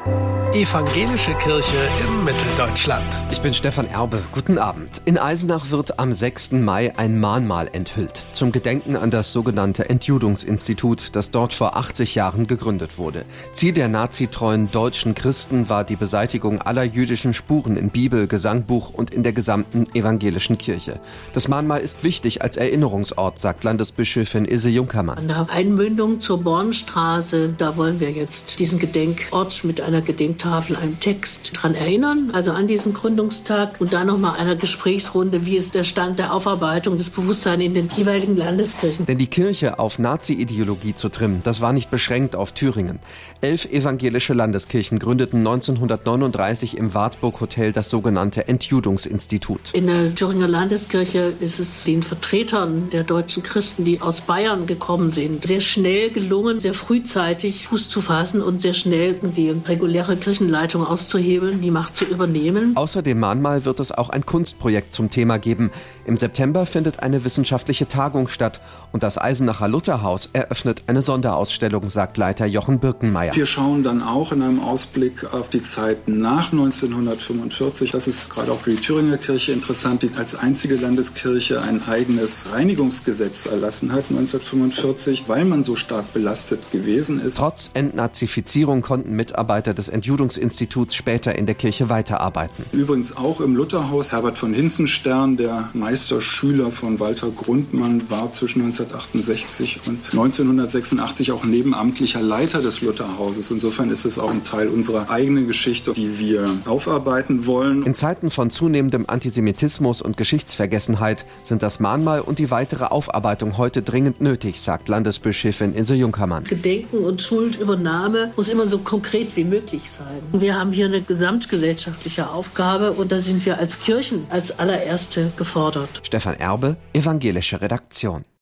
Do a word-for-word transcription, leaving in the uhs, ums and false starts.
Evangelische Kirche in Mitteldeutschland. Ich bin Stefan Erbe. Guten Abend. In Eisenach wird am sechsten Mai ein Mahnmal enthüllt. Zum Gedenken an das sogenannte Entjudungsinstitut, das dort vor achtzig Jahren gegründet wurde. Ziel der nazitreuen deutschen Christen war die Beseitigung aller jüdischen Spuren in Bibel, Gesangbuch und in der gesamten evangelischen Kirche. Das Mahnmal ist wichtig als Erinnerungsort, sagt Landesbischöfin Ilse Junkermann. An der Einmündung zur Bornstraße, da wollen wir jetzt diesen Gedenkort mit einer Gedenktafel, einem Text dran erinnern, also an diesen Gründungstag, und dann nochmal einer Gesprächsrunde, wie ist der Stand der Aufarbeitung des Bewusstseins in den jeweiligen Landeskirchen. Denn die Kirche auf Nazi-Ideologie zu trimmen, das war nicht beschränkt auf Thüringen. Elf evangelische Landeskirchen gründeten neunzehnhundertneununddreißig im Wartburg Hotel das sogenannte Entjudungsinstitut. In der Thüringer Landeskirche ist es den Vertretern der deutschen Christen, die aus Bayern gekommen sind, sehr schnell gelungen, sehr frühzeitig Fuß zu fassen und sehr schnell die reguläre Kirchenleitung auszuhebeln, die Macht zu übernehmen. Außer dem Mahnmal wird es auch ein Kunstprojekt zum Thema geben. Im September findet eine wissenschaftliche Tagung statt und das Eisenacher Lutherhaus eröffnet eine Sonderausstellung, sagt Leiter Jochen Birkenmeier. Wir schauen dann auch in einem Ausblick auf die Zeit nach neunzehnhundertfünfundvierzig. Das ist gerade auch für die Thüringer Kirche interessant, die als einzige Landeskirche ein eigenes Reinigungsgesetz erlassen hat neunzehnhundertfünfundvierzig, weil man so stark belastet gewesen ist. Trotz Entnazifizierung konnten Mitarbeiter des Entjudungsinstituts später in der Kirche weiterarbeiten. Übrigens auch im Lutherhaus. Herbert von Hinzenstern, der Meisterschüler von Walter Grundmann, war zwischen neunzehnhundertachtundsechzig und neunzehnhundertsechsundachtzig auch nebenamtlicher Leiter des Lutherhauses. Insofern ist es auch ein Teil unserer eigenen Geschichte, die wir aufarbeiten wollen. In Zeiten von zunehmendem Antisemitismus und Geschichtsvergessenheit sind das Mahnmal und die weitere Aufarbeitung heute dringend nötig, sagt Landesbischöfin Ilse Junkermann. Gedenken und Schuldübernahme muss immer so konkret wie möglich sein. Wir haben hier eine gesamtgesellschaftliche Aufgabe und da sind wir als Kirchen als allererste gefordert. Stefan Erbe, Evangelische Redaktion.